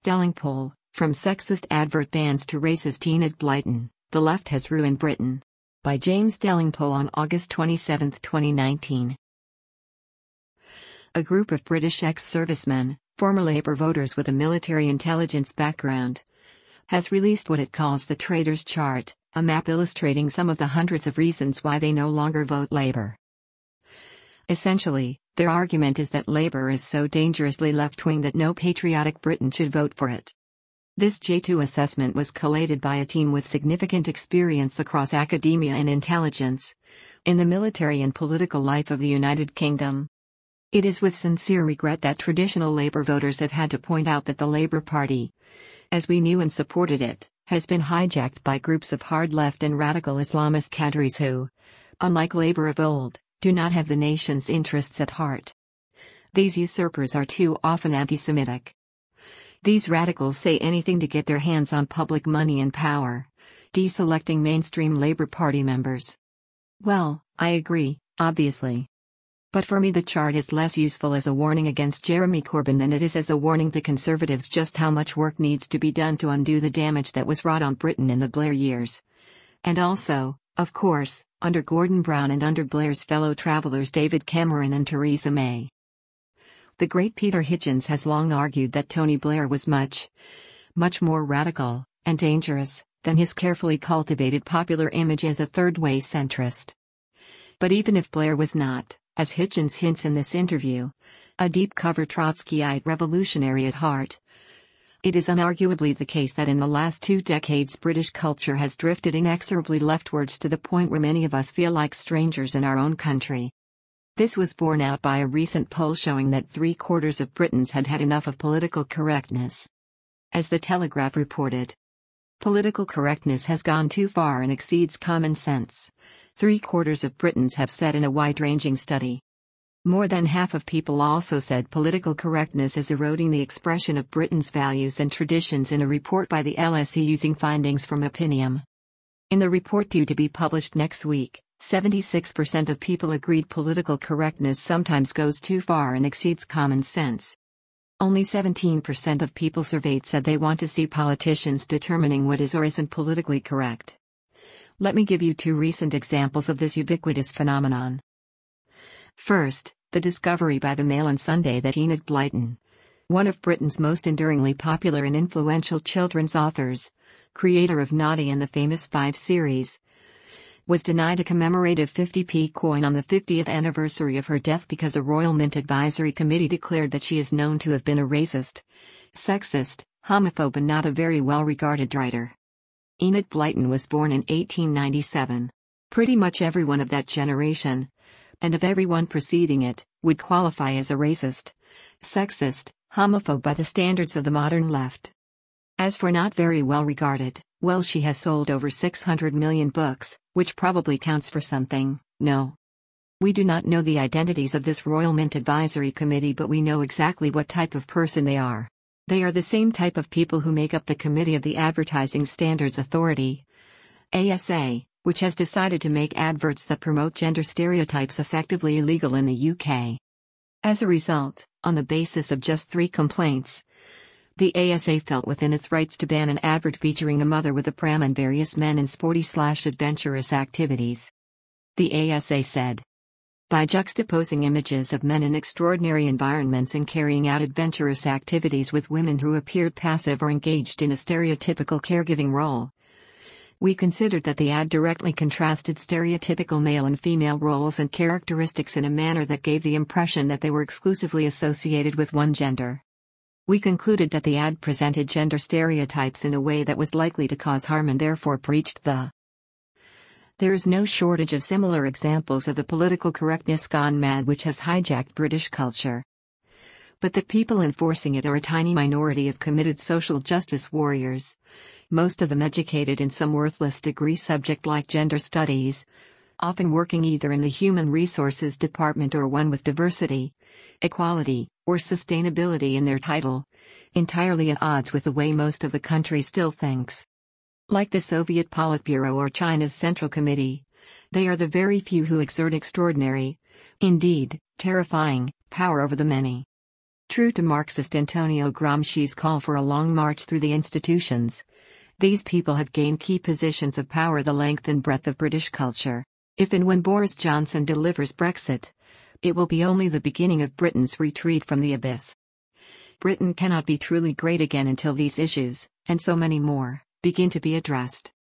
Stelling poll, From Sexist Advert Bans to Racist Enid Blyton, The Left Has Ruined Britain. By James Delingpole on August 27, 2019. A group of British ex-servicemen, former Labour voters with a military intelligence background, has released what it calls the Traitors' Chart, a map illustrating some of the hundreds of reasons why they no longer vote Labour. Essentially, their argument is that Labour is so dangerously left-wing that no patriotic Briton should vote for it. This J2 assessment was collated by a team with significant experience across academia and intelligence, in the military and political life of the United Kingdom. It is with sincere regret that traditional Labour voters have had to point out that the Labour Party, as we knew and supported it, has been hijacked by groups of hard left and radical Islamist cadres who, unlike Labour of old, do not have the nation's interests at heart. These usurpers are too often anti-Semitic. These radicals say anything to get their hands on public money and power, deselecting mainstream Labour Party members. Well, I agree, obviously. But for me the chart is less useful as a warning against Jeremy Corbyn than it is as a warning to Conservatives just how much work needs to be done to undo the damage that was wrought on Britain in the Blair years. And also, of course, under Gordon Brown and under Blair's fellow travellers David Cameron and Theresa May. The great Peter Hitchens has long argued that Tony Blair was much more radical and dangerous than his carefully cultivated popular image as a third-way centrist. But even if Blair was not, as Hitchens hints in this interview, a deep-cover Trotskyite revolutionary at heart, it is unarguably the case that in the last 2 decades British culture has drifted inexorably leftwards to the point where many of us feel like strangers in our own country. This was borne out by a recent poll showing that 3/4 of Britons had had enough of political correctness. As The Telegraph reported, political correctness has gone too far and exceeds common sense, 3/4 of Britons have said in a wide-ranging study. More than half of people also said political correctness is eroding the expression of Britain's values and traditions in a report by the LSE using findings from Opinium. In the report due to be published next week, 76% of people agreed political correctness sometimes goes too far and exceeds common sense. Only 17% of people surveyed said they want to see politicians determining what is or isn't politically correct. Let me give you 2 recent examples of this ubiquitous phenomenon. First, the discovery by the Mail on Sunday that Enid Blyton, one of Britain's most enduringly popular and influential children's authors, creator of Noddy and the Famous Five series, was denied a commemorative 50p coin on the 50th anniversary of her death because a Royal Mint Advisory Committee declared that she is known to have been a racist, sexist, homophobe and not a very well-regarded writer. Enid Blyton was born in 1897. Pretty much everyone of that generation, and of everyone preceding it, would qualify as a racist, sexist, homophobe by the standards of the modern left. As for not very well regarded, well, she has sold over 600 million books, which probably counts for something. No. We do not know the identities of this Royal Mint Advisory Committee, but we know exactly what type of person they are. They are the same type of people who make up the Committee of the Advertising Standards Authority, ASA, which has decided to make adverts that promote gender stereotypes effectively illegal in the UK. As a result, on the basis of just 3 complaints, the ASA felt within its rights to ban an advert featuring a mother with a pram and various men in sporty/adventurous activities. The ASA said, by juxtaposing images of men in extraordinary environments and carrying out adventurous activities with women who appeared passive or engaged in a stereotypical caregiving role, we considered that the ad directly contrasted stereotypical male and female roles and characteristics in a manner that gave the impression that they were exclusively associated with one gender. We concluded that the ad presented gender stereotypes in a way that was likely to cause harm and therefore breached the. There is no shortage of similar examples of the political correctness gone mad which has hijacked British culture. But the people enforcing it are a tiny minority of committed social justice warriors, most of them educated in some worthless degree subject like gender studies, often working either in the human resources department or one with diversity, equality, or sustainability in their title, entirely at odds with the way most of the country still thinks. Like the Soviet Politburo or China's Central Committee, they are the very few who exert extraordinary, indeed, terrifying, power over the many. True to Marxist Antonio Gramsci's call for a long march through the institutions, these people have gained key positions of power the length and breadth of British culture. If and when Boris Johnson delivers Brexit, it will be only the beginning of Britain's retreat from the abyss. Britain cannot be truly great again until these issues, and so many more, begin to be addressed.